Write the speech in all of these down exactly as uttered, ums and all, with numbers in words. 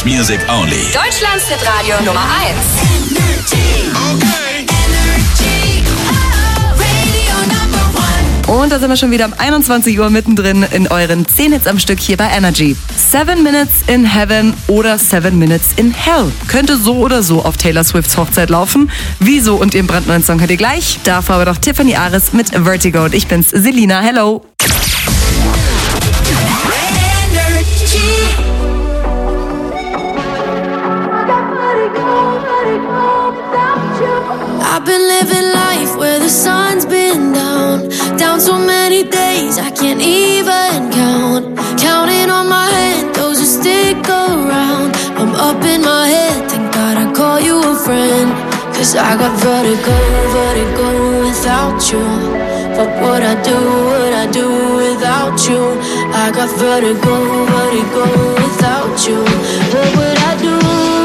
Dance Music Only. Deutschlands Hitradio Nummer eins. Okay. Und da sind wir schon wieder um einundzwanzig Uhr mittendrin in euren zehn Hits am Stück hier bei Energy. Seven Minutes in Heaven oder Seven Minutes in Hell. Könnte so oder so auf Taylor Swifts Hochzeit laufen. Wieso und ihren brandneuen Song hört ihr gleich. Davor aber doch Tiffany Aris mit Vertigo. Und ich bin's, Selina. Hello. I've been living life where the sun's been down, down so many days I can't even count. Counting on my hand, those who stick around. I'm up in my head, thank God I call you a friend. Cause I got vertigo, vertigo without you. What would I do, would I do without you? I got vertigo, vertigo without you. What would I do?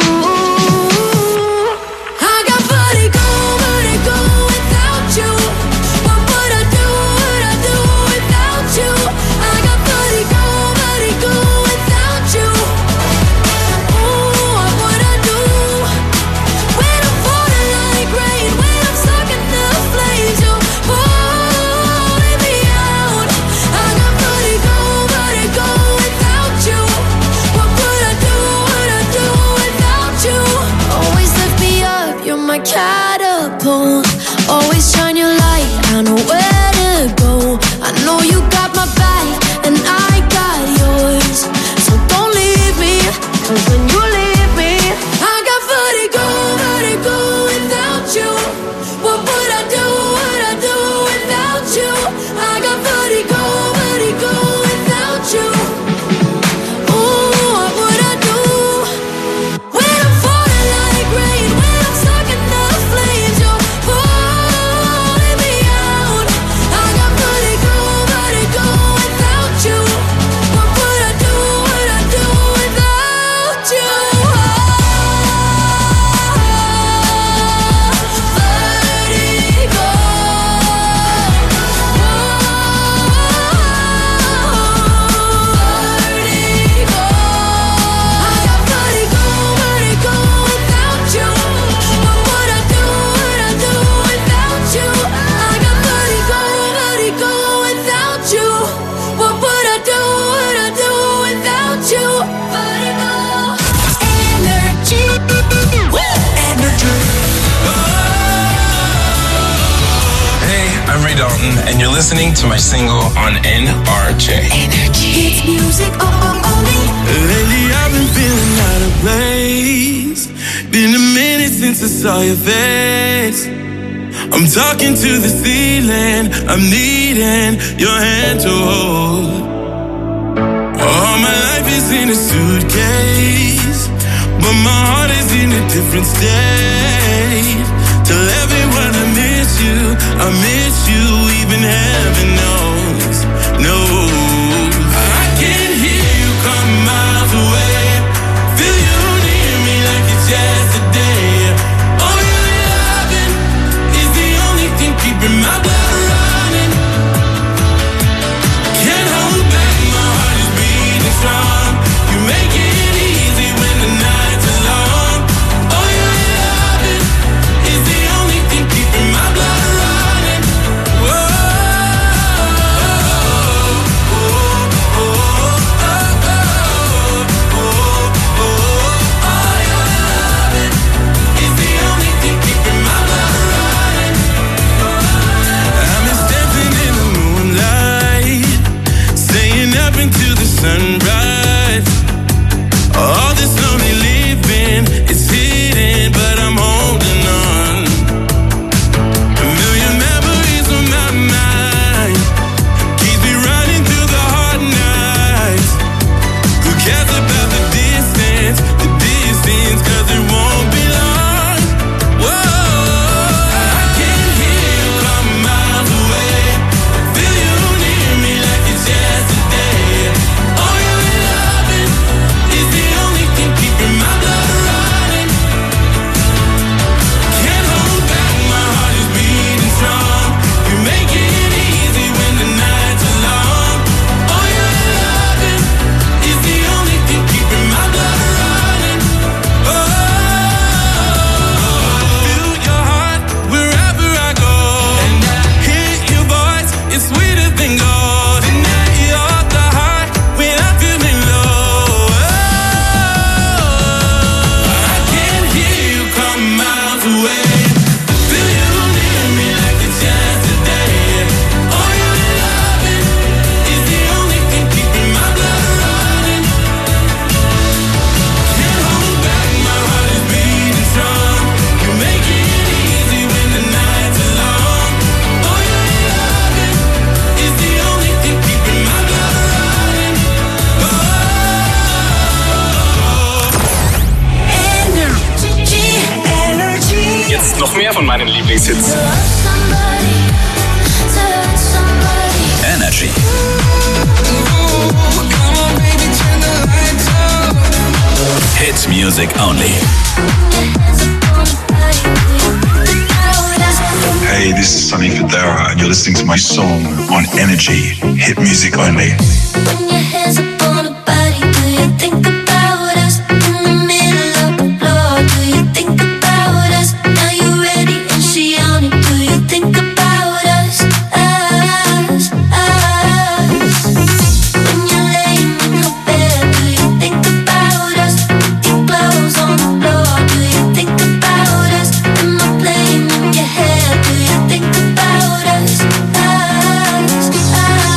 Catapult, always shine your light, I know where to go. I know you got my back and I got yours, so don't leave me, cause when you leave me I got vertigo, vertigo without you. What would I do, would I do without you? I got vertigo, vertigo without you. Ooh, what would I do when I'm falling like rain, when I'm stuck in the flames, you're pulling me out. I got vertigo, vertigo without you. What would I do, would I do without you? Vertigo. Vertigo. I got vertigo, vertigo without you. What would I do, would I do without you? I got vertigo, vertigo without you. What would I do, would I do without you? Vertigo. Energy. Hey, I'm Ray Dalton, and you're listening to my single on N R J. It's music only. Lately I've been feeling out of place. Been a minute since I saw your face. I'm talking to the ceiling, I'm needing your hand to hold. All my life is in a suitcase, but my heart is in a different state. Tell everyone I miss you, I miss you, even heaven knows. No, I can hear you come miles away. Feel you near me like it's yesterday. Oh, your loving is the only thing keeping my blood running. Can't hold back, my heart is beating strong. You make it easy when the nights are long. Oh, your loving is the only thing keeping my blood running. Whoa, oh, oh, oh, oh, oh, oh, oh. Oh, your loving is the only thing keeping my blood running. I've been stepping in the moonlight, staying up into the sunrise. All this lonely living, it's hidden, but I'm holding on. A million memories on my mind, keep me running through the hard nights. Who cares about the distance, the distance, cause it won't be long. Whoa, I can hear you come miles away. Feel you near me like it's yesterday. Oh, your Lieblingshits. Energy. Hit music only. Hey, this is Sonny Fodera, and you're listening to my song on Energy, Hit Music Only. When your hands up on a body, do you think about us? In the middle of the floor, do you think about us? Now you ready and she on it, do you think about us? Us, us. When you're laying in her bed, do you think about us? Your clothes on the floor, do you think about us? Am I playing in your head, do you think about us? Us, us.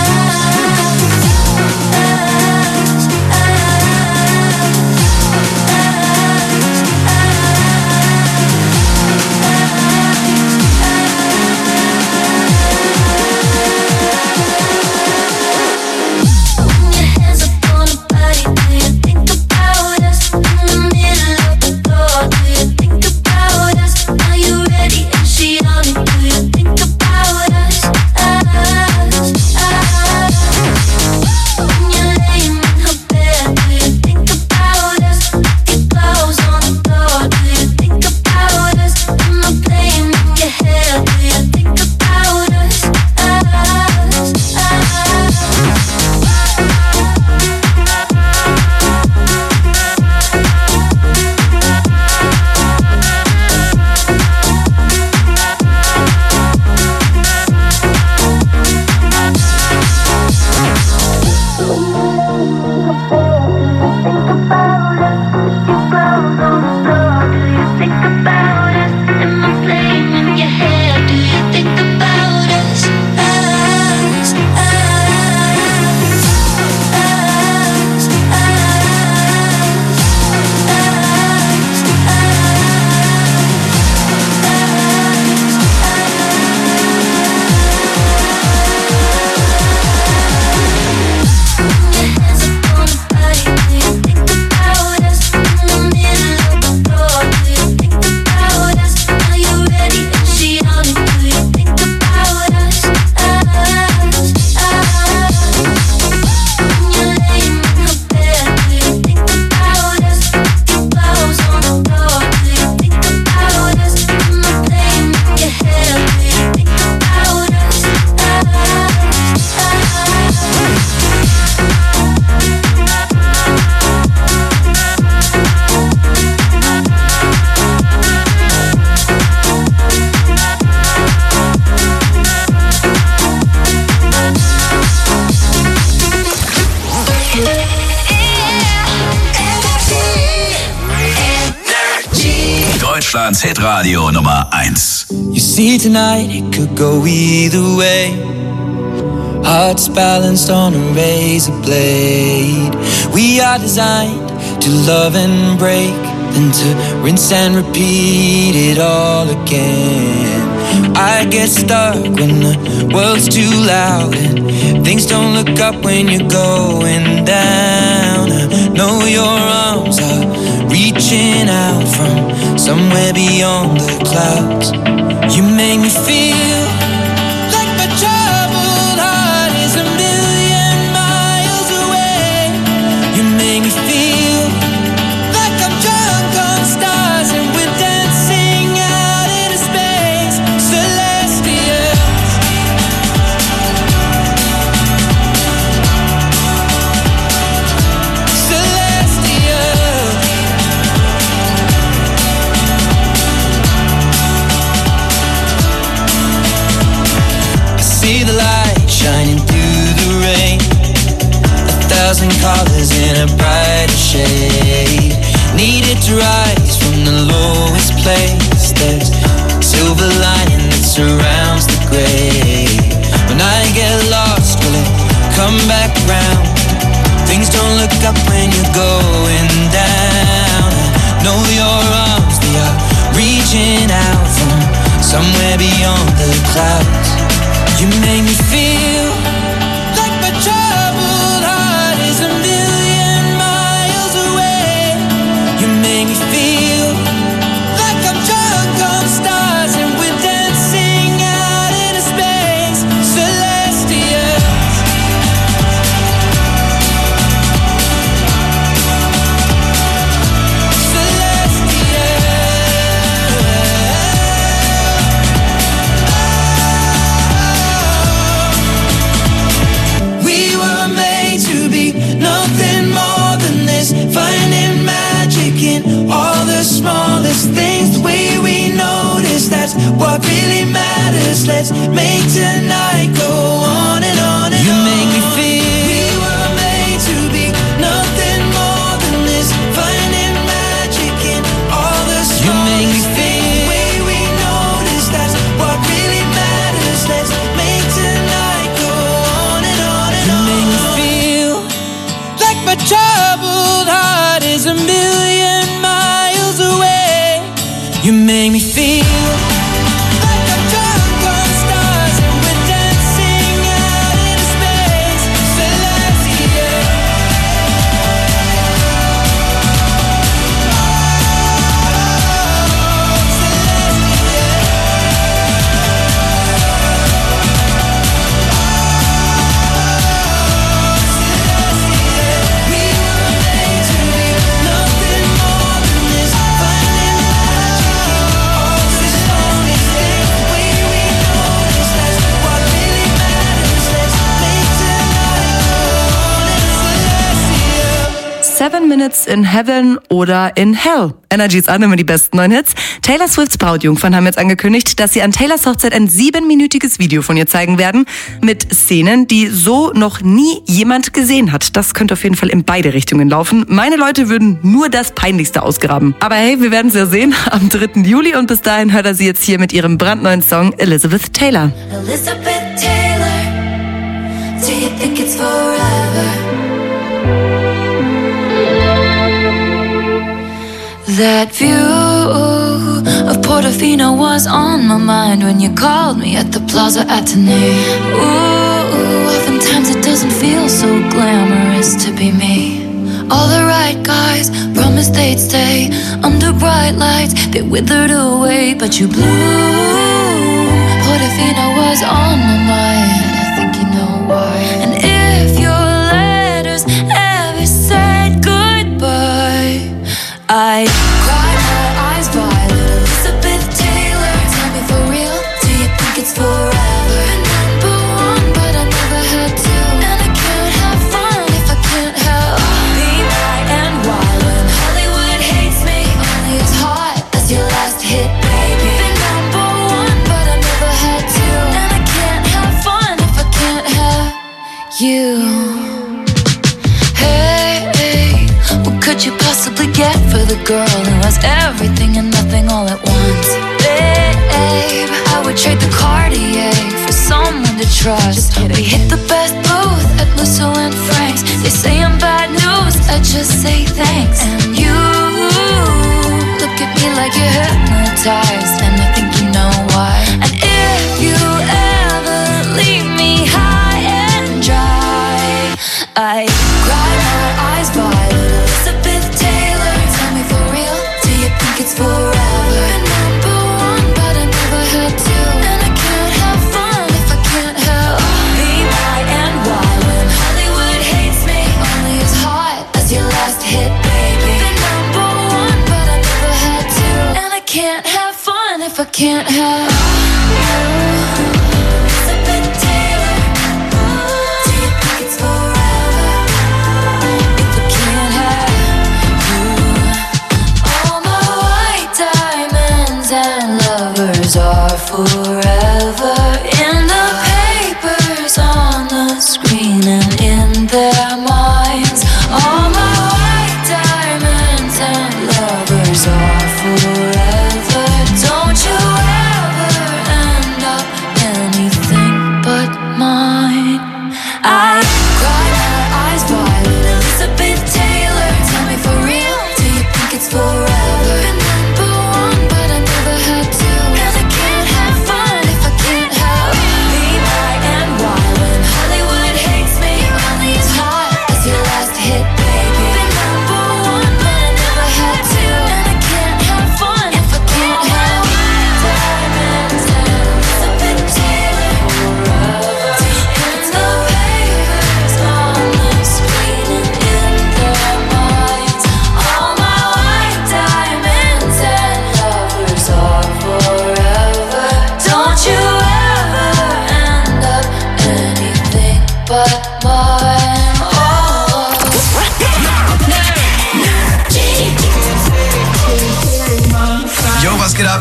Deutschlands Hitradio Nummer eins. You see tonight it could go either way. Hearts balanced on a razor blade. We are designed to love and break, then to rinse and repeat it all again. I get stuck when the world's too loud and things don't look up when you're going down. I know your arms are reaching out from somewhere beyond the clouds. You make me feel like my troubled heart is a million miles away. You make me feel like I'm drunk on stars and we're dancing out into space. Celestial. Celestial. I see the light shining through the rain, a thousand colors in a brighter shade. Needed to rise from the lowest place. There's silver lining that surrounds the gray. When I get lost, will it come back round? Things don't look up when you're going down. I know your arms, they are reaching out from somewhere beyond the clouds. You make me feel like my troubled heart is a million miles away. You make me feel like I'm drunk on stars and we're dancing. matters. Let's make tonight go on and on and you on. You make me feel we were made to be nothing more than this, finding magic in all the small. You make me feel the way we notice, that's what really matters. Let's make tonight go on and on and you on. You make me feel like my troubled heart is a million miles away. You make me feel like I'm drunk on stars and we're dancing out in space. Celestial. We were made to be nothing more than this, finding magic in all the smallest things. The way we notice, that's what really matters. Let's make tonight go on and celestial. Seven Minutes in Heaven oder in Hell. Energy's an immer die besten neuen Hits. Taylor Swifts Brautjungfern haben jetzt angekündigt, dass sie an Taylors Hochzeit ein siebenminütiges Video von ihr zeigen werden. Mit Szenen, die so noch nie jemand gesehen hat. Das könnte auf jeden Fall in beide Richtungen laufen. Meine Leute würden nur das Peinlichste ausgraben. Aber hey, wir werden es ja sehen am dritten Juli und bis dahin hört er sie jetzt hier mit ihrem brandneuen Song Elizabeth Taylor. Elizabeth Taylor, do you think it's forever? That view of Portofino was on my mind when you called me at the Plaza Athénée. Ooh, oftentimes it doesn't feel so glamorous to be me. All the right guys promised they'd stay under bright lights. They withered away, but you blew. Portofino was on my mind. I think you know why. And if your letters ever said goodbye, I cried my eyes violet. Elizabeth Taylor, tell me for real, do you think it's forever? Number one, but I never had to, and I can't have fun if I can't have be my and why when Hollywood hates me, only as hot as your last hit, baby. Been number one, but I never had to, and I can't have fun if I can't have you. Could you possibly get for the girl who has everything and nothing all at once? Babe, I would trade the Cartier for someone to trust. We hit the best booth at Lusso and Frank's. They say I'm bad news, I just say thanks. And you look at me like you're hypnotized, and I think you know why. And if you ever leave me high and dry, I cry my eyes violet. Elizabeth Taylor, tell me for real, do you think it's forever? Number one, but I never had to, and I can't have fun if I can't have be my and why when Hollywood hates me, only as hot as your last hit, baby. Been number one, but I never had to, and I can't have fun if I can't have you. Elizabeth Taylor, do you think it's forever? Are forever in the papers, on the screen, and in their minds. All my white diamonds and lovers are forever. Don't you ever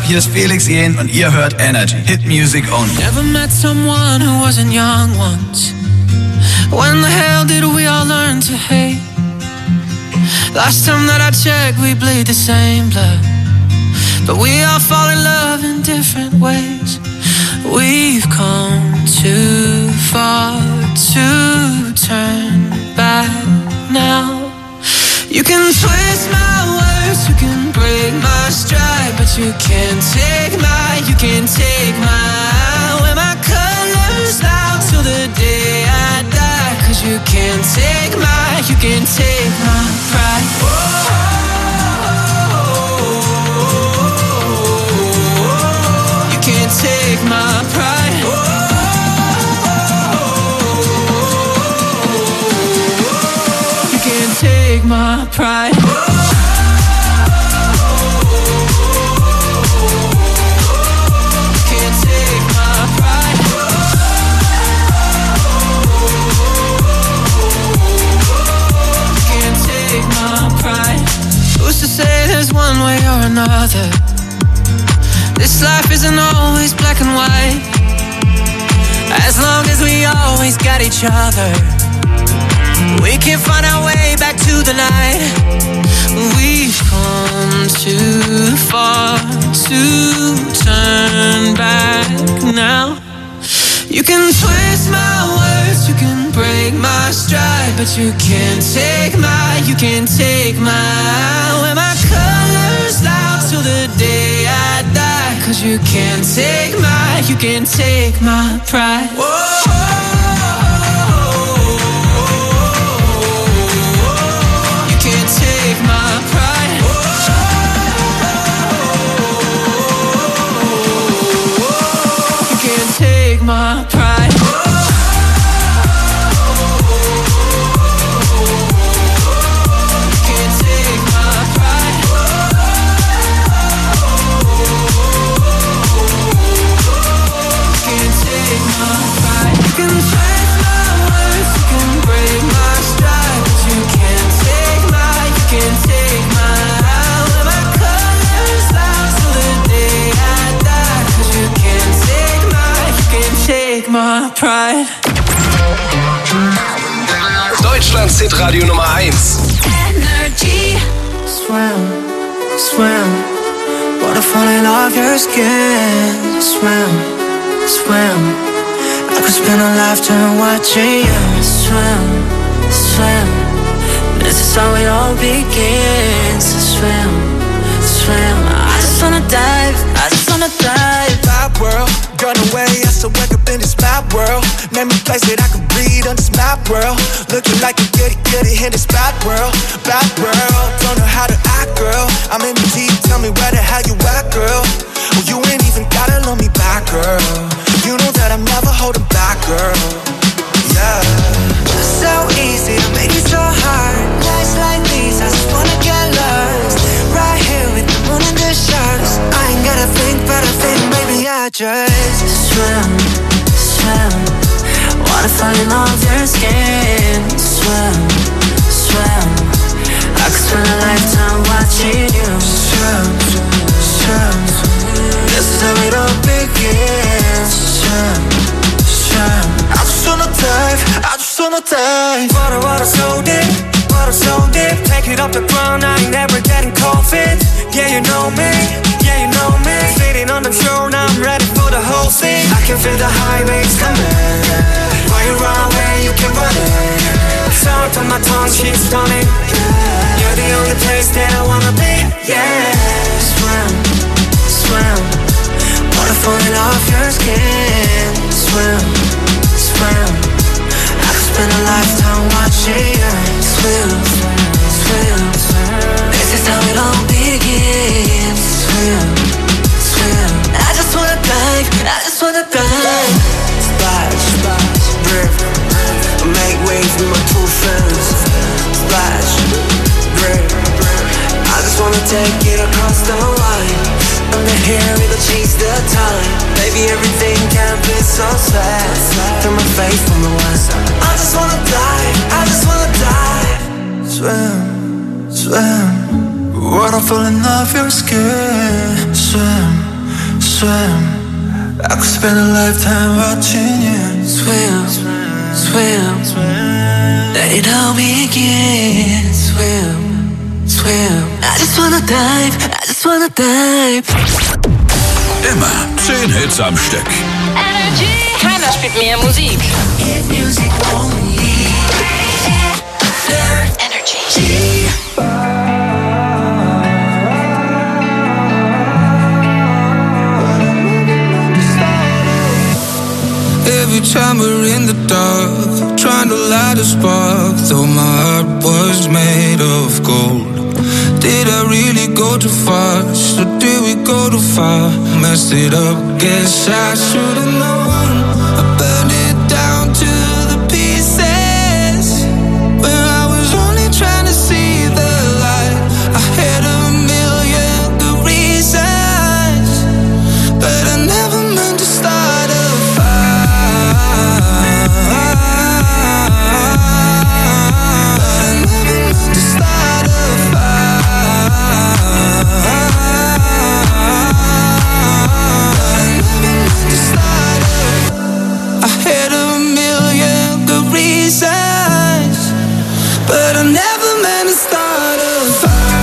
hier ist Felix Jähn und ihr hört Energy. Hit Music Only. Never met someone who wasn't young once. When the hell did we all learn to hate? Last time that I checked, we bleed the same blood, but we all fall in love in different ways. We've come too far to turn back now. You can twist my words, you can break my stride, but you can't take my, you can't take my, wear my colors out till the day I die. Cause you can't take my, you can't take my pride. You can't take my pride. You can't take my pride. Who's to say there's one way or another? This life isn't always black and white. As long as we always got each other, we can find our way back to the night. We've come too far to turn back now. You can twist my words, you can break my stride, but you can't take my, you can't take my, wear my colors out till the day I die. Cause you can't take my, you can't take my pride. You can't take my pride. You can't take my pride. My pride. Deutschlands Hitradio Nummer eins. Energy. Swim, swim. Water falling off your skin. Swim, swim. I could spend a lifetime watching you swim, swim. This is how it all begins. Swim, swim. I just wanna dive, I just wanna dive. My world, gone away, I still wake up in this map world. Name a place that I can breathe on this map world. Looking like a goody goody in this bad world, bad world. Don't know how to act, girl. I'm in the deep, tell me where the hell you at, girl. Well, you ain't even gotta love me back, girl. You know that I'm never holding back, girl. Yeah. So easy to make it so hard. Nights like these, I just wanna get lost. Right here with the moon and the stars. I ain't gotta think, but I think maybe I just swim, swim. Water falling off your skin. Swim, swim. I could spend a lifetime watching you swim, swim. This is how it all begins. Swim, swim. I just wanna dive, I just wanna dive. Water, water so deep, water so deep. Take it off the ground, I ain't never getting cold feet. Yeah, you know me, yeah, you know me. Sitting on the throne, I'm ready for the whole thing. I can feel the highways coming. While you run away, you can run it. Sound on my tongue, she's stunning. You're the only place that I wanna be. Yeah, swim, swim. Water falling off your skin. Swim, swim. I could spend a lifetime watching you swim, swim. This is how it all begins. Swim, swim. I just wanna dive, I just wanna dive. Splash, splash, river. Make waves with my two friends. Splash, river. I just wanna take it across the line. Under here, it'll change the time. Baby, everything can be so sad. Through my face from the west. I just wanna dive, I just wanna dive. Swim, swim. Water falling off your skin. Swim, swim. I could spend a lifetime watching you swim, swim, swim. They know me again. Swim, swim. I just wanna dive, I just wanna dive. Immer zehn Hits am Stück. Energy. Keiner spielt mehr Musik. Hit music only. Energy. Every time we're in the dark, trying to light a spark, though my heart was made of gold. Did I really go too fast, or did we go too far? Messed it up, guess I should've known. I burned it down to the pieces when I was only trying to see the light. I had a million good reasons, but I never meant to start a fire. But I never meant to start a fire. But I never meant to start a. I had a million good reasons, but I never meant to start a fire.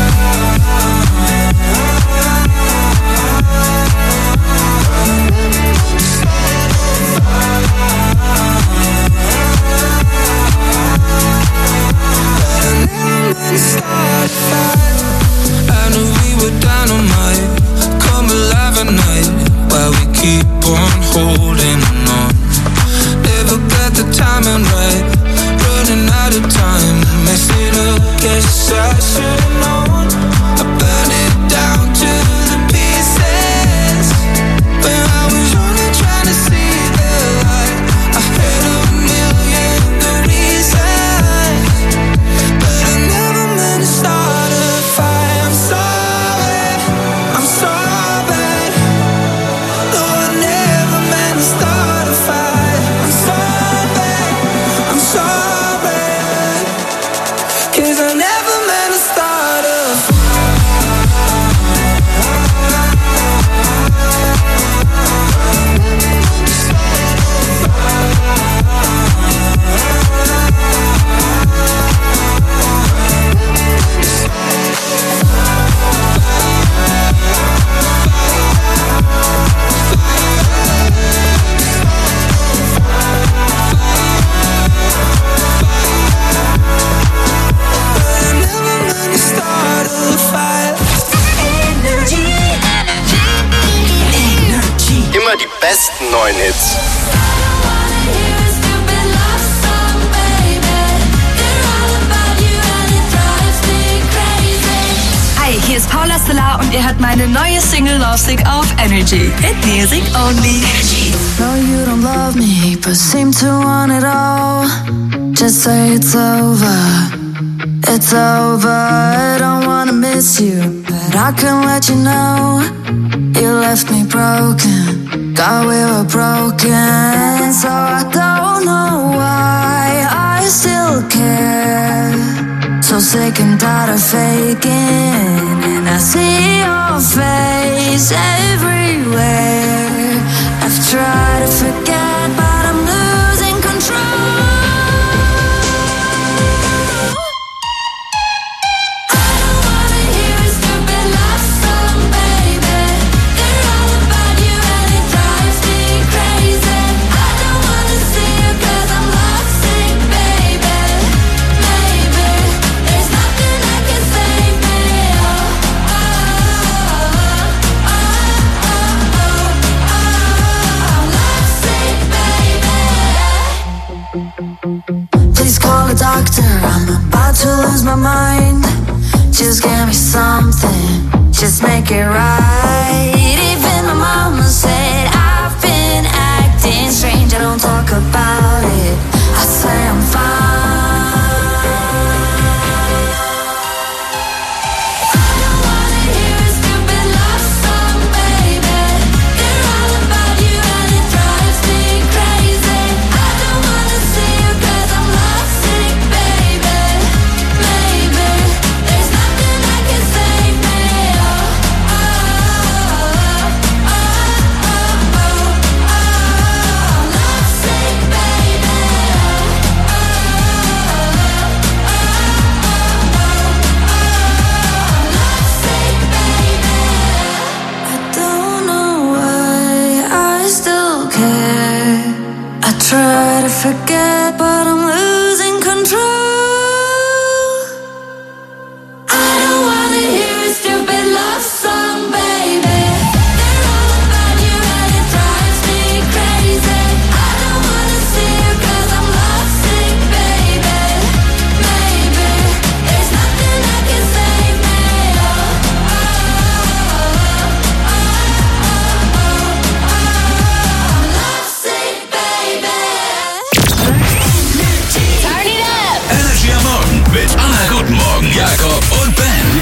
I knew we were dynamite, come alive at night, while we keep on holding on. Never got the timing right, running out of time, mess it up, guess I should've known. I burned it down to the pieces when I was only trying to see the light. I had a million good reasons, but I never meant to start a fire. I'm sorry, I'm sorry. No, I never meant to start a fire. I'm sorry, I'm sorry. 'Cause I never meant to start a Immer die besten neuen Hits. Hi, hier ist Paula Solar und ihr hört meine neue Single Lovesick auf Energy. Hit Music Only. No, you don't love me, but seem to want it all. Just say it's over, it's over. I don't wanna miss you, but I can let you know you left me broken. God, we were broken, so I don't know why I still care. So sick and tired of faking, and I see your face everywhere. I've tried to forget, but I'm losing control. Doctor, I'm about to lose my mind. Just give me something, just make it right. Even my mama said I've been acting strange. I don't talk about it, I say I'm fine.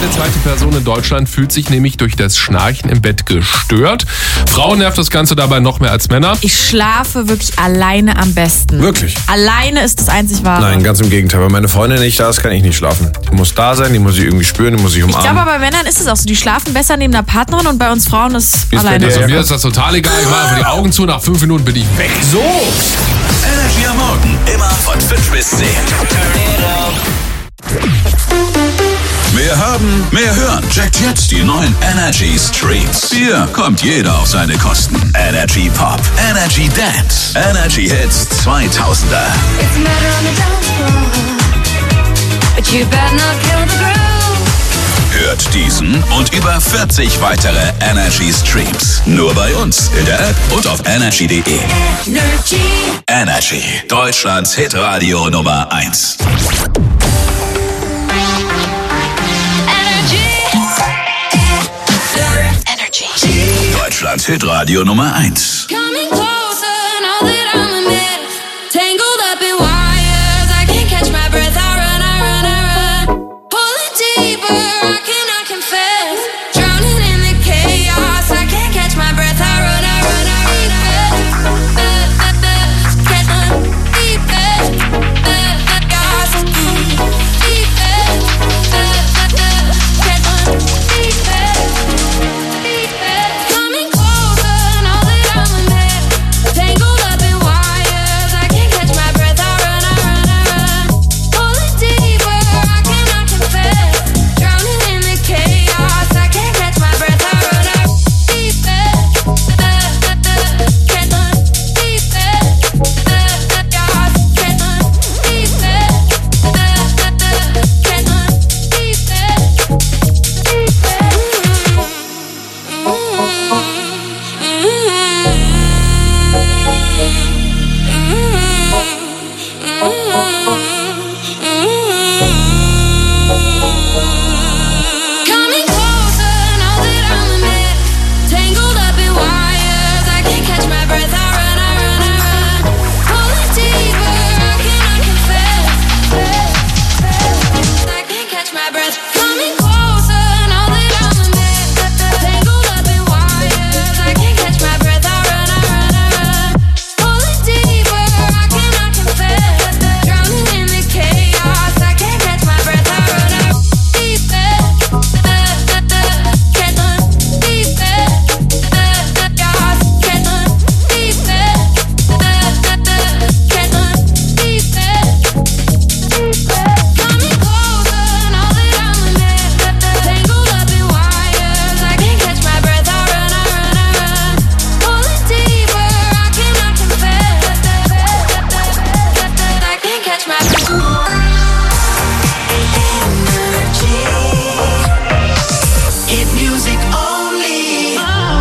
Jede zweite Person in Deutschland fühlt sich nämlich durch das Schnarchen im Bett gestört. Frauen nervt das Ganze dabei noch mehr als Männer. Ich schlafe wirklich alleine am besten. Wirklich? Alleine ist das einzig Wahre. Nein, ganz im Gegenteil. Wenn meine Freundin nicht da ist, kann ich nicht schlafen. Die muss da sein, die muss ich irgendwie spüren, die muss ich Ich umarmen. glaube, aber bei Männern ist es auch so. Die schlafen besser neben der Partnerin und bei uns Frauen ist, Wie ist bei alleine. dir? Also mir ist das total egal. Ich mache einfach die Augen zu, nach fünf Minuten bin ich weg. So. Energy am Morgen. Immer von fünf bis zehn. Mehr haben, mehr hören. Checkt jetzt die neuen Energy Streams. Hier kommt jeder auf seine Kosten. Energy Pop, Energy Dance, Energy Hits zweitausender. It's a matter on the dance floor, but you better not kill the groove. Hört diesen und über vierzig weitere Energy Streams. Nur bei uns in der App und auf energy punkt de. Energy. Energy, Deutschlands Hitradio Nummer eins. Deutschlands Hitradio Nummer eins. Coming closer, know that I'm a mess. Tangled up in wires, I can't catch my breath. I run, I run, I run. Pulling deeper, I cannot confess. Drowning in the chaos, I can't catch my breath. I run, I run, I run. Get the deepest, chaos, deepest, get the deepest, deepest. Coming closer, know that I'm a mess. Tangled up in wires, I can't catch my breath. I run, I run, I run. Pulling deeper, I cannot confess. Drowning in the chaos, I can't catch my breath. I run, I run. Deepest, get the deepest, chaos, get the deepest, get the Coming closer, know that I'm a mess. Tangled up in wires, I can't catch my breath. I run, I run, I run. Pulling deeper, I cannot confess. I can't catch my breath. Coming closer, know that I'm a mess. Tangled up in wires, I can't catch my breath. I run, I run, I run. Pulling deeper, I cannot confess. Drowning in the chaos, I can't catch my breath. I run, I run. Deepest, get the deepest, chaos, get the deepest, get the deepest. Coming closer, know that I'm a mess. Tangled up in wires, I can't catch my breath. I run, I run, I run. Pulling deeper, I cannot confess. I can't catch my breath. Hit music only.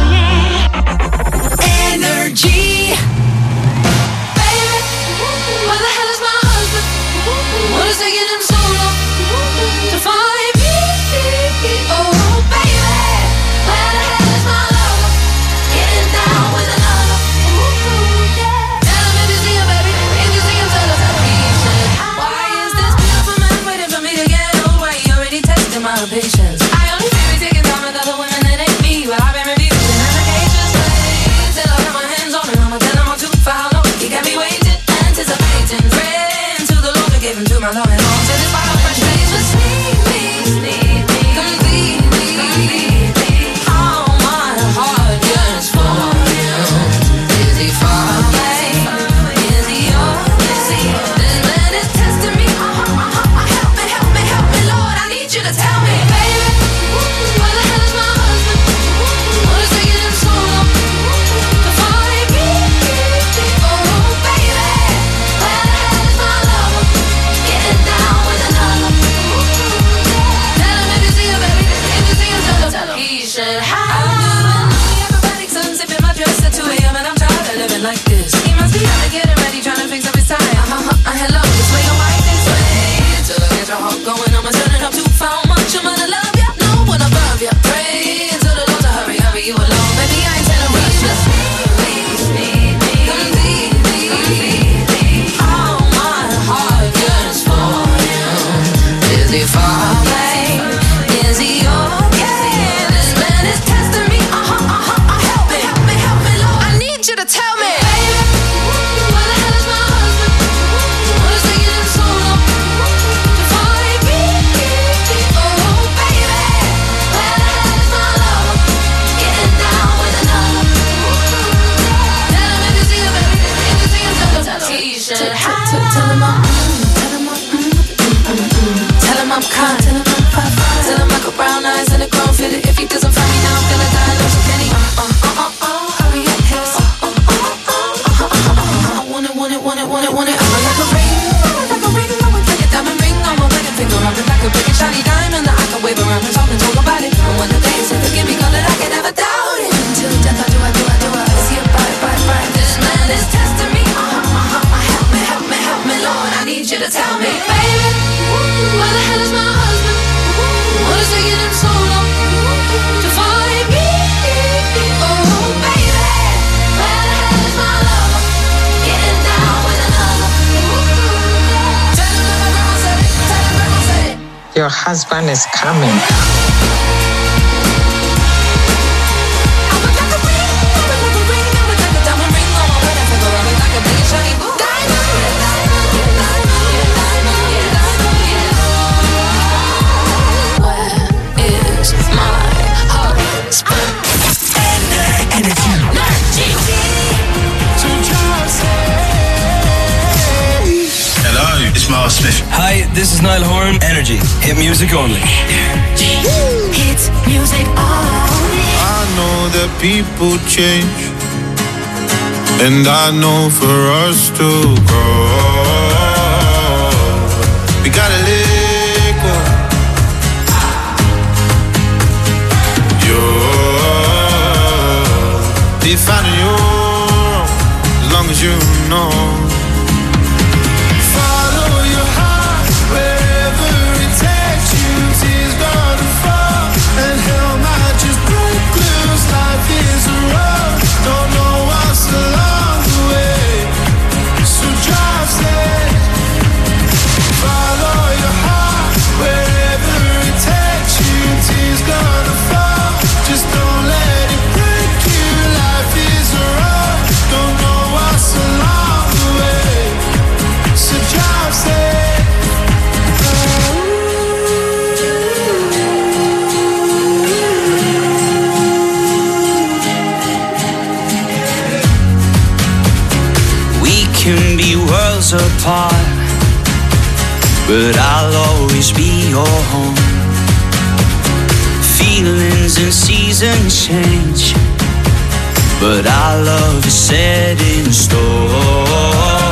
Energy. Baby, where the hell is my husband? What is taking him so long to find me? Oh, baby, where the hell is my lover? Getting down with another. Tell him if you see him, baby. If you see him, tell us how he said. Why is this beautiful man waiting for me to get old? Why he already testing my patience? I only feel me taking time with other women that ain't me, but I've been refusing allegations. Till I got my hands on him, I'ma tell him I'm too far. No, he got me waiting, anticipating, praying to the Lord to give him to my Lord and home. Till this fire fresh face just need me, need me, completely, completely. All my heart yearns for him. Is he far away? Is he yours? Is he? This man is testing me. Uh-huh, uh-huh. Help me, help me, help me, Lord. I need you to tell me, baby, where the hell is my husband? What is taking him so long to find me? Oh, baby, where the hell is my lover? Getting down with another. Tell him if you see him, baby. If you see him, tell him, tell him. He should have. I'm doing the acrobatic sunzip in my dress at two a.m. and I'm tired of living like this. He must be out to get him ready, trying to fix up his tie. Uh-huh, uh, hello, this way or white this way. Till I get your heart going, I'ma turn it up too far. Much I'm gonna love ya, no one above ya. Pray to the Lord to hurry, hurry you along. Baby, I ain't telling rush ya. Completely, completely. All my heart yearns for him. Is he far away? Is he I'm kind. Tell him I'm fine, fine. Tell him I got brown eyes and a grown fitted. If he doesn't find me now, I'm gonna die. No, so can he? Uh, uh, uh, uh, uh. Hurry up, yes. Uh, uh, uh, uh, uh, uh, uh, uh. I want it, want it, want it, want it, want it. I'm like a ring, like a ring. I would like a diamond ring on my wedding finger. I'm like a big and shiny diamond that I can wave around and talk and talk about it. And when the day is here, forgive me, God, that I can never doubt it. Until death, I do, I do, I do, I see it, bye, bye, bye. This man is testing me. Uh, uh, uh, uh, help me, help me, help me, Lord. I need you to tell me, baby, where the hell is my husband? What is taking him so long to find me? Oh, baby, where the hell is my lover? Getting down with another. Tell him that my grandma said it. Tell him grandma said it. Your husband is coming. Hello, it's Miles Smith. Hi, this is Niall Horan. Energy. Hit music only. Hits music only. I know that people change, and I know for us to grow, we gotta let go. You're defining your own, as long as you know. Can be worlds apart, but I'll always be your home. Feelings and seasons change, but our love is set in stone.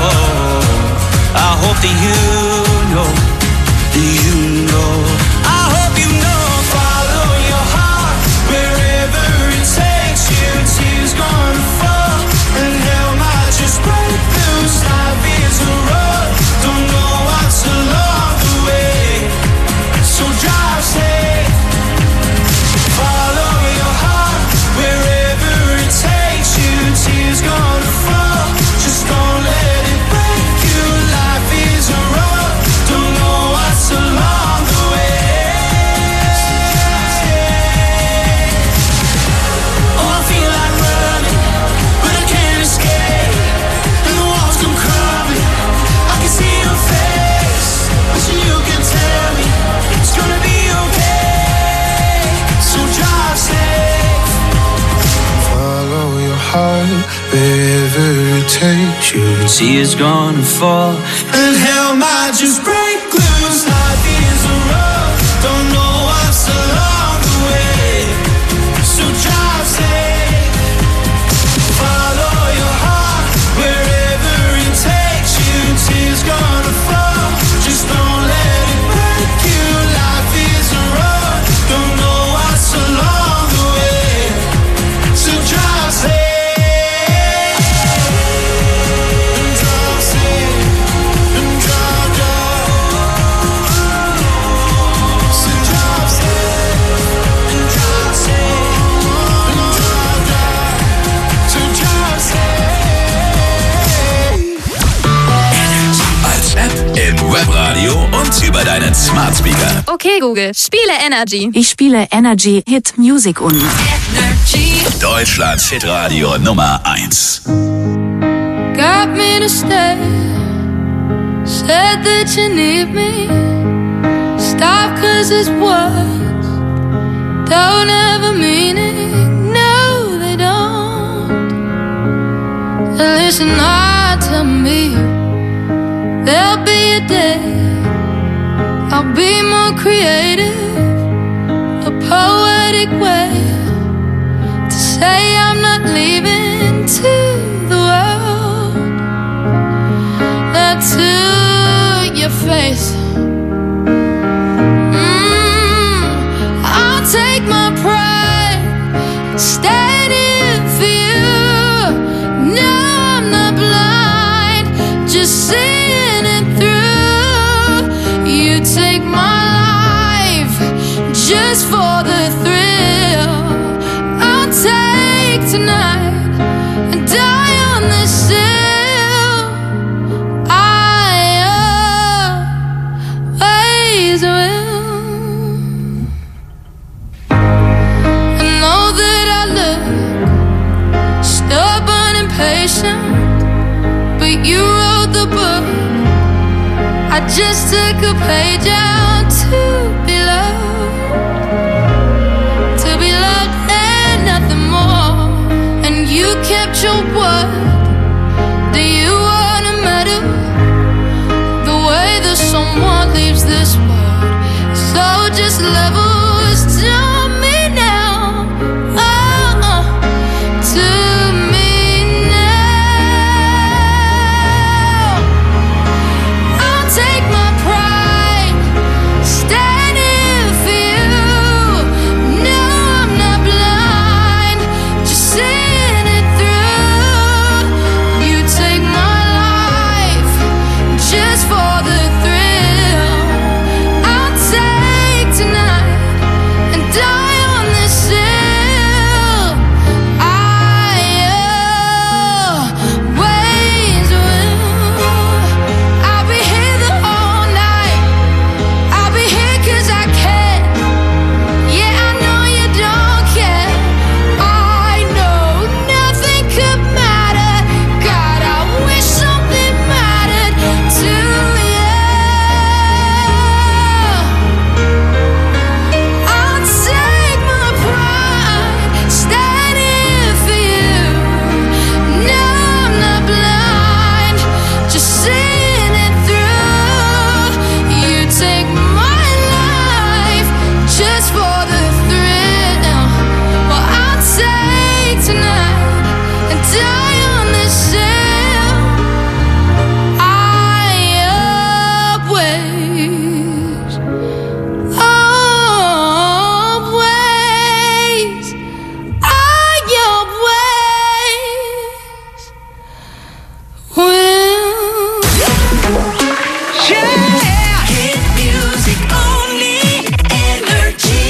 I hope that you know, that you know. I hope you know. Follow your heart wherever it takes you. Tears gonna fall and hell might just break through. Life is a road, don't know what's along the way, so drive safe. Follow your heart wherever it takes you. Tears gonna fall, just don't let it break you. Life is a road, don't know what's along the way. Oh, I feel like running, but I can't escape. And the walls come crumbling, I can see your face. Wishing you can tell me it's gonna be okay. So drive safe. Follow your heart wherever it takes you. Tears gonna fall And hell might just break loose. Life is a road, don't know what's along the way, so drive safe. Follow your heart wherever it takes you. Tears gonna fall, just don't let it break you. Life is a road, don't know what's along the way, so drive safe. And drive safe, and drive, drive. So drive safe, and drive safe, and drive, drive. So drive safe. Als App im Webradio und über deinen Smart Speaker. Okay, Google, spiele Energy. Ich spiele Energy Hit Music only. Energy. Deutschlands Hitradio Nummer eins. Got me to stay. Said that you need me. Stop cause it's words don't have a meaning. No, they don't. And listen hard to me. There'll be a day I'll be more creative, a poetic way to say I'm not leaving to the world, not to your face. Mm, I'll take my pride, standing for you. No, I'm not blind, just seeing it through. You take my life just for the thrill. I'll take tonight and die on this hill. I always will. I know that I look stubborn and patient, but you wrote the book. I just took a page out to be loved, to be loved and nothing more. And you kept your word. Do you wanna matter? The way that someone leaves this world. So just levels to me now. Oh, oh, to me now. I'll take my pride, standing for you. No, I'm not blind, just seeing it through. You take my life just for the thrill. I'll take tonight and die on this hill. I always will. I'll be here the whole night. I'll be here 'cause I can. Yeah, I know you don't care. I know nothing could matter. God, I wish something mattered to you. I'll take my pride, standing for you. No, I'm not blind, just seeing it through. You take my life just for the thrill. Well, I'll take tonight and die on this hill. I always, always, I always will. Yeah, hit music only, energy.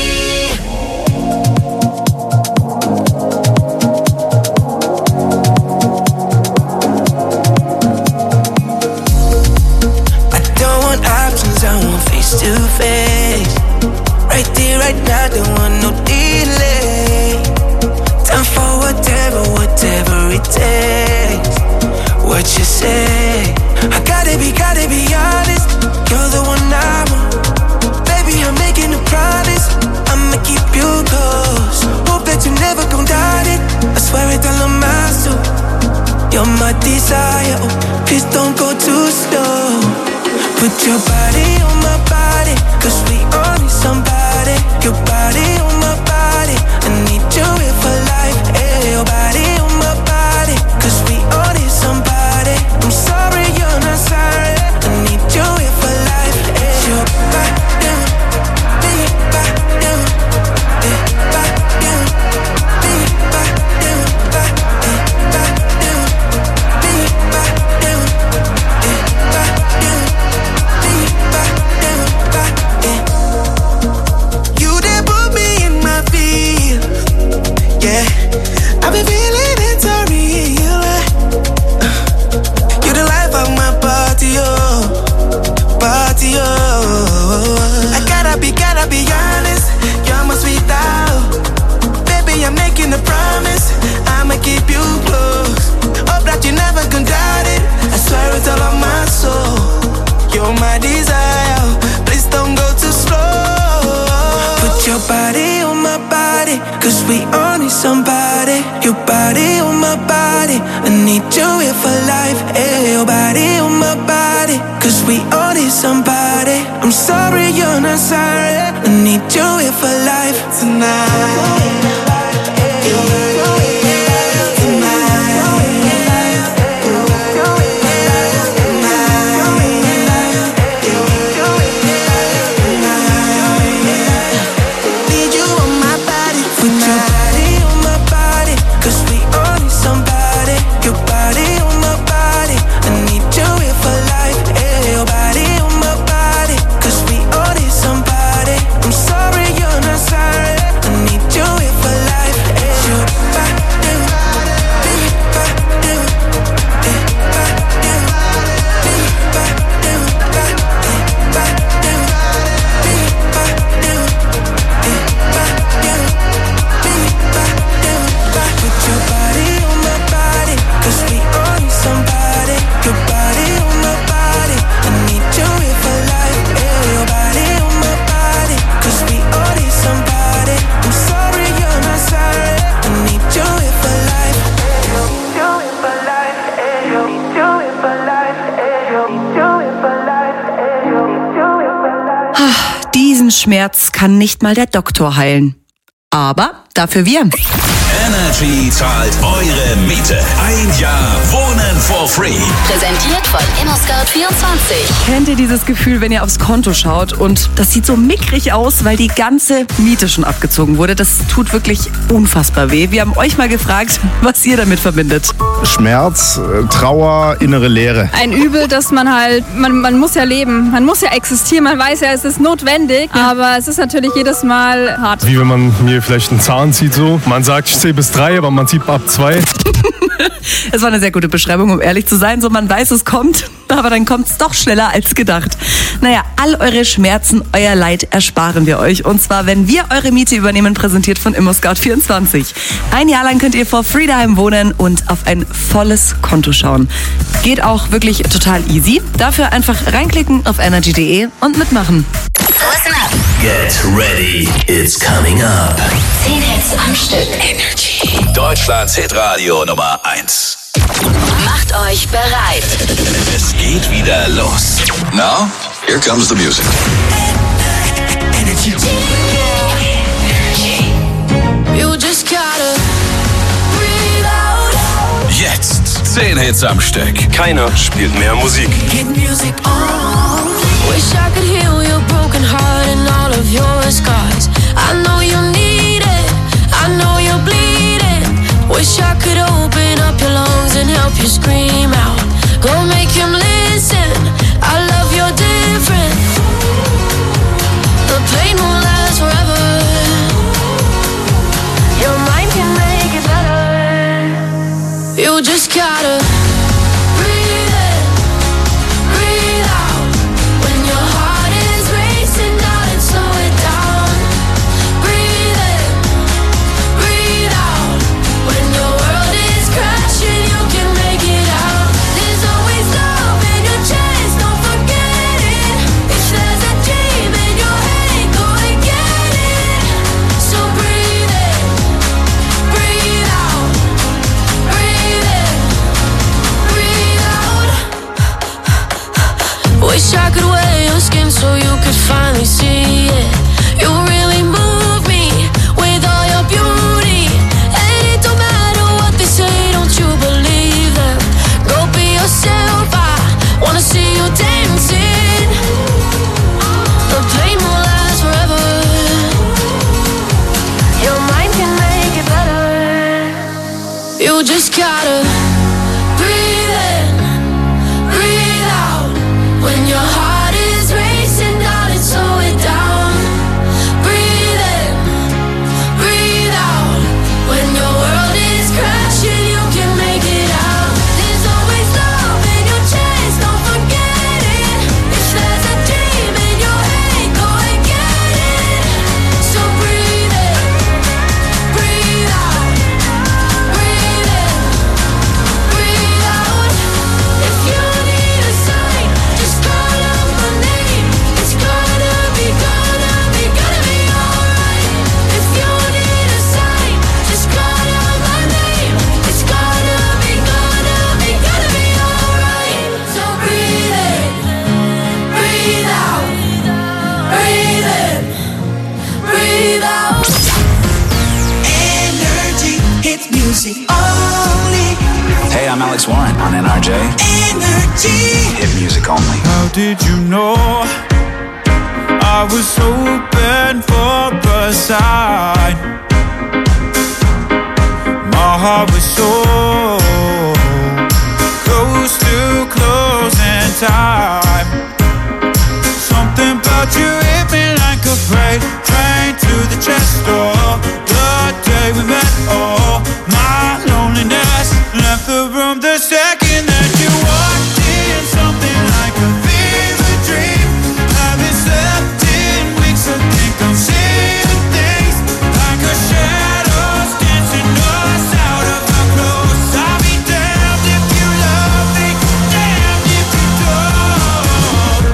I don't want options, I want face to face. Right there, right now, don't want no delay. Time for whatever, whatever it takes. What you say? I gotta be, gotta be honest. You're the one I want. Baby, I'm making a promise. I'ma keep you close. Hope that you never gon' doubt it. I swear it all on my soul. You're my desire, oh, please don't go too slow. Put your body on my body, 'cause we all need somebody. Your body on my body, I need you here for life. Hey, your body on my body, 'cause we all need somebody. I'm sorry you're not sorry, I need you here for life. Hey, your body, be body, be body, be body, you did put me in my feet. Yeah, I've been feeling it, sorry. You're the life of my party, oh, party, oh. I gotta be, gotta be honest. You're my sweet out. Baby, I'm making a promise. I'ma keep you close. Hope that you never gon' doubt it. I swear it's all on my soul. You're my desire. Please don't go too slow. Put your body on my body, 'cause we all need somebody. Your body on my body, I need you here for life. Hey, your body on my body, 'cause we all need somebody. I'm sorry you're not sorry. I need you here for life tonight. Diesen Schmerz kann nicht mal der Doktor heilen. Aber dafür wir. Energy zahlt eure Miete. Ein Jahr Wohnen for free. Präsentiert von ImmoScout vierundzwanzig. Kennt ihr dieses Gefühl, wenn ihr aufs Konto schaut und das sieht so mickrig aus, weil die ganze Miete schon abgezogen wurde? Das tut wirklich unfassbar weh. Wir haben euch mal gefragt, was ihr damit verbindet. Schmerz, Trauer, innere Leere. Ein Übel, dass man halt, man, man muss ja leben, man muss ja existieren, man weiß ja, es ist notwendig, ja. Aber es ist natürlich jedes Mal hart. Wie wenn man mir vielleicht einen Zahn zieht so. Man sagt, ich zähle bis drei, aber man zieht ab zwei. Es war eine sehr gute Beschreibung, um ehrlich zu sein. So, man weiß, es kommt, aber dann kommt es doch schneller als gedacht. Naja, all eure Schmerzen, euer Leid ersparen wir euch. Und zwar, wenn wir eure Miete übernehmen, präsentiert von ImmoScout vierundzwanzig. Ein Jahr lang könnt ihr for free daheim wohnen und auf ein volles Konto schauen. Geht auch wirklich total easy. Dafür einfach reinklicken auf energy punkt de und mitmachen. Listen up. Get ready, it's coming up. zehn Hits am Stück. Energy. Deutschlands Hitradio Nummer eins. Macht euch bereit. Es geht wieder los. Now, here comes the music. Energy. You just gotta breathe out. Jetzt zehn Hits am Stück. Keiner spielt mehr Musik. Hit music on. Wish I could heal your broken heart and all of your scars. I know you need it. I know you're bleeding. Wish I could open up your lungs and help you scream out. Go make him listen. I love you're different. The pain won't last forever. Your mind can make it better. You just gotta breathe in, breathe out. When your heart is racing out and slow it down. Breathe in, breathe out. When your world is crashing, you can make it out. There's always love in your chest, don't forget it. If there's a dream in your head, go and get it. So breathe in, breathe out. Breathe in, breathe out. Wish I could wear your skin so you could finally see it. You really move me with all your beauty. And it don't matter what they say, don't you believe them. Go be yourself, I wanna see you dancing. The pain won't last forever. Your mind can make it better. You just gotta breathe in, breathe out. When your heart is racing out and slow it down. Breathe in, breathe out. When your world is crashing, you can make it out. There's always love in your chest, don't forget it. If there's a dream in your head, go and get it. So breathe in, breathe out. Breathe in, Alex Warren on N R J. Energy. Hit music only. How did you know I was open for a sign? My heart was so close to closing time. Something about you hit me like a freight train to the chest door. The day we met, oh, my loneliness left the room the second that you walked in. Something like a fever dream. Haven't slept in weeks, I think I'm seeing things like a shadows dancing us out of our clothes. I'll be damned if you love me, damned if you don't.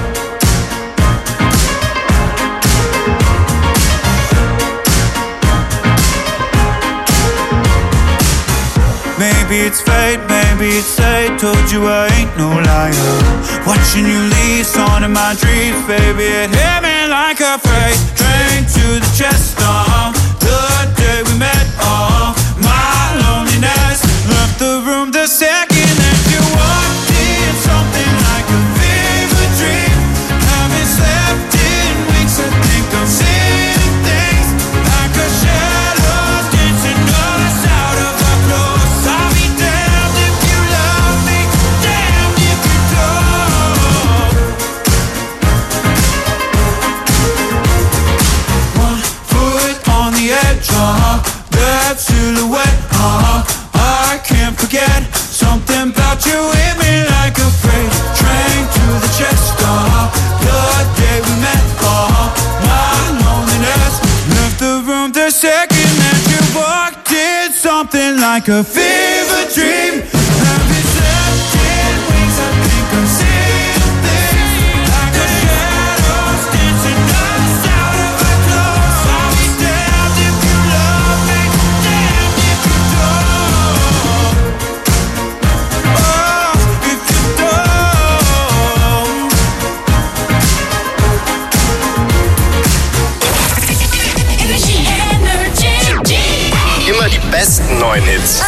Maybe it's fate, maybe it's fate. Told you I ain't no liar. Watching you leave, on in my dreams, baby. It hit me like a freight train to the chest. Uh, the day we met, uh, my loneliness left the room the second that you walked in. Something like a fever dream. Haven't slept in weeks, I think I'm seeing things like a shadow dancing us out of our clothes. I'll be damned if you love me, damned if you don't. One foot on the edge, uh-huh. That silhouette, uh-huh. I can't forget. Something about you hit me like a freight train to the chest, uh-huh. The day we met, uh-huh. My loneliness left the room the second that you walked in. Something like a fever dream. Haven't slept in weeks, I think I'm seeing things like a shadows dancing us out of our clothes. I'll be damned if you love me, damned if you don't. Oh, if you don't. Energy. Energy. Immer die besten neuen Hits.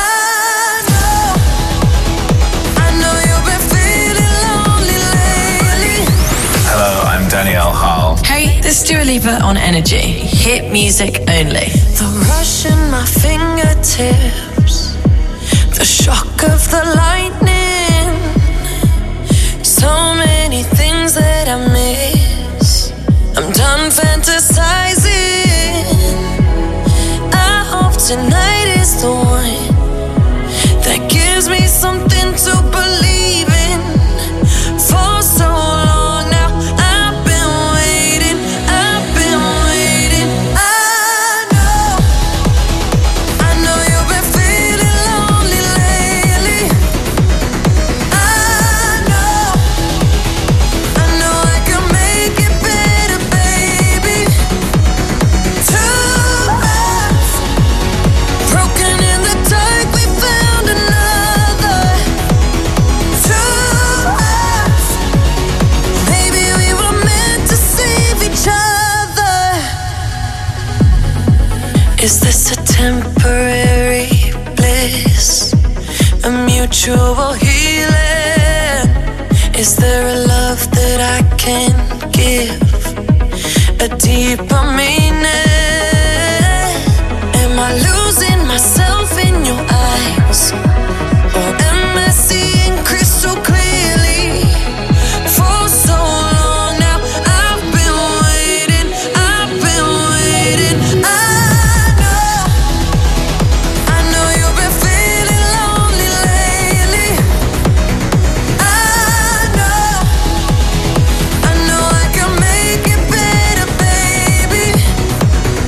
Hello, I'm Danielle Hall. Hey, this is Dua Lipa on Energy. Hit music only. The rush in my fingertips, the shock of the lightning, so many things that I miss. I'm done fantasizing. I hope tonight is the one that gives me something to believe in. For so long now, I've been waiting, I've been waiting. I know, I know you've been feeling lonely lately. I know, I know I can make it better, baby. Two hearts broken in the dark, we found another. Two hearts, maybe we were meant to save each other. Is this a temporary bliss, a mutual healing? Is there a love that I can give, a deeper meaning? Am I losing myself in your eyes, or am I seeing crystal clearly? For so long now, I've been waiting, I've been waiting. I know, I know you've been feeling lonely lately. I know, I know I can make it better, baby.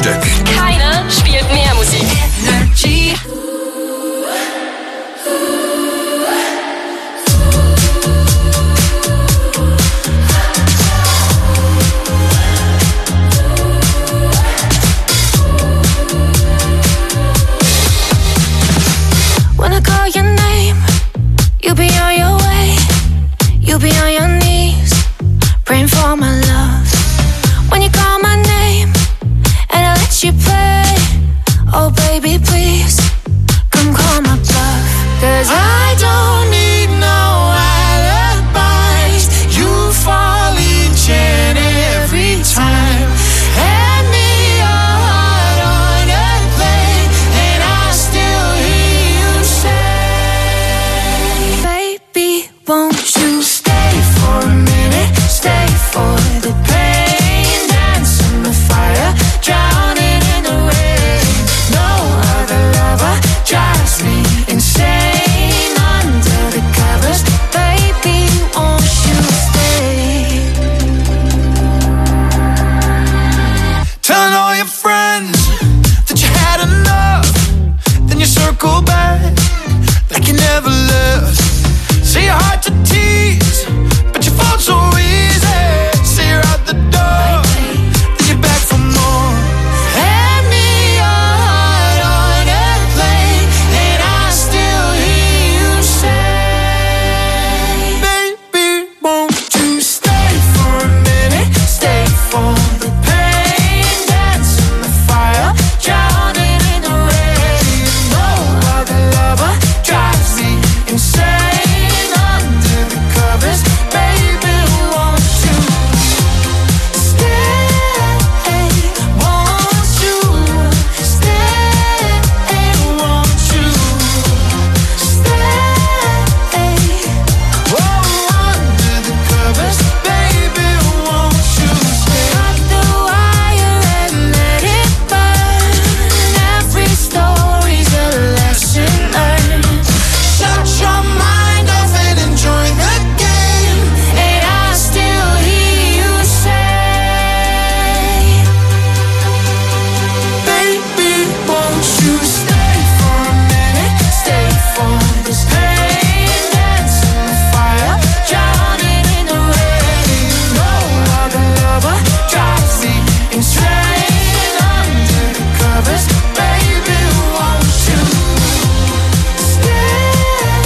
Stück. Keiner spielt mehr Musik. Energy. When I call your name, you'll be on your way. You'll be on your knees, praying for my love. When you call my name, and I let you play, oh baby please, come call my bluff. Cause I don't need no alibis. You fall each and every time. Hand me your heart on a plate, and I still hear you say, baby, won't you stay for a minute? Stay for the pain, dance in the fire, drowning in the rain. No other lover drives me insane. Under the covers, baby, won't you stay? Telling all your friends that you had enough. Then you circle back like you never left. Say you're hard to tease, but you fall so easy. Say you're out the door, then you're back for more. Hand me your heart on a plate, and I still hear you say, baby, won't you stay for a minute? Stay for the pain, dance in the fire, drowning in the rain. No other lover drives me insane. Under the covers, baby, won't you stay? Won't you stay? Won't you stay? Oh, under the covers, baby, won't you stay? cut the wire and let it burn. Every story's a lesson learned. Shut your mind off and enjoy the game. And I still hear you say, Baby, won't you stay for a minute? Stay for this pain, dance in the fire, drowning in the rain. No other lover drives me insane. Under the covers, baby, won't you stay?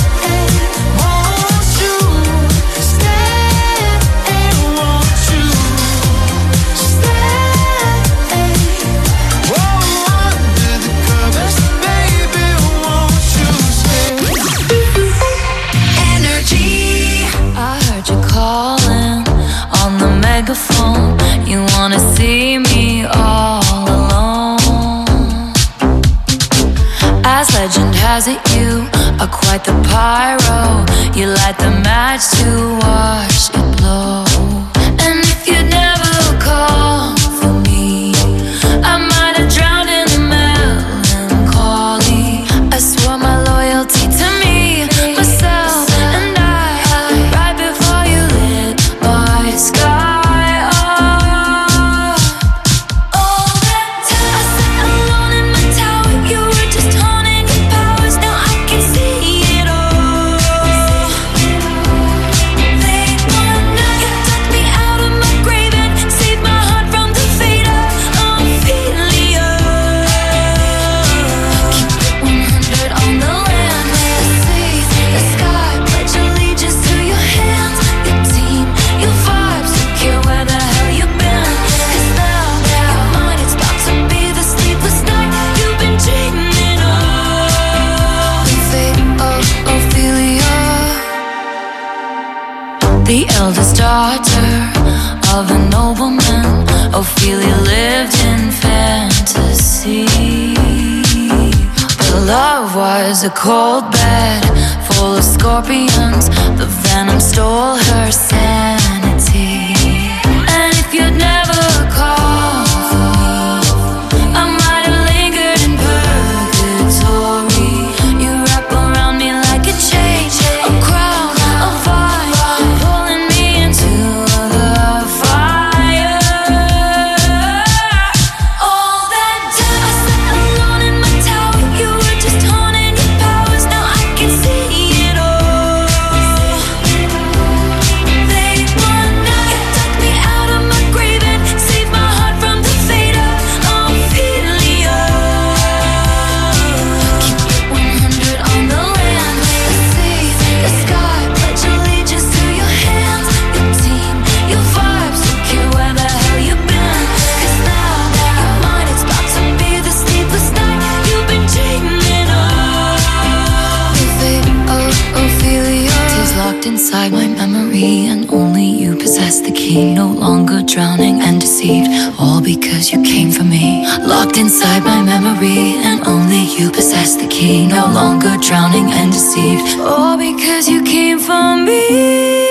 Won't you stay? Won't you stay? Oh, under the covers, baby, won't you stay? Energy. I heard you calling on the megaphone. You wanna see me all alone. As legend has it, you are quite the pyro. You light the match to watch it blow. And if you'd never call for me, I might have drowned in the melancholy. I swore my loyalty to me, myself, and I. Right before you lit my sky up. All that time I sat alone in my tower. You were just honing your powers. Now I can see it all. They wanna know you took me out of my grave and saved my heart from the fate of Ophelia. Keep it one hundred on the land. May I see the sky, pledge allegiance to your hands, your team, your vibes. Don't care where the hell you've been. 'Cause now you're mine. It's about to be the sleepless night you've been dreaming of. The fate of Ophelia, the eldest daughter of a nobleman. Ophelia lived in fantasy. Her love was a cold bed full of scorpions. The venom stole her sanity. And if you'd never called for me, I might have lingered in purgatory. You wrap around me like a chain, a crown, a vine, pulling me into the fire. All that inside my memory, and only you possess the key. No longer drowning and deceived, all because you came for me. Locked inside my memory, and only you possess the key. No longer drowning and deceived, all because you came for me.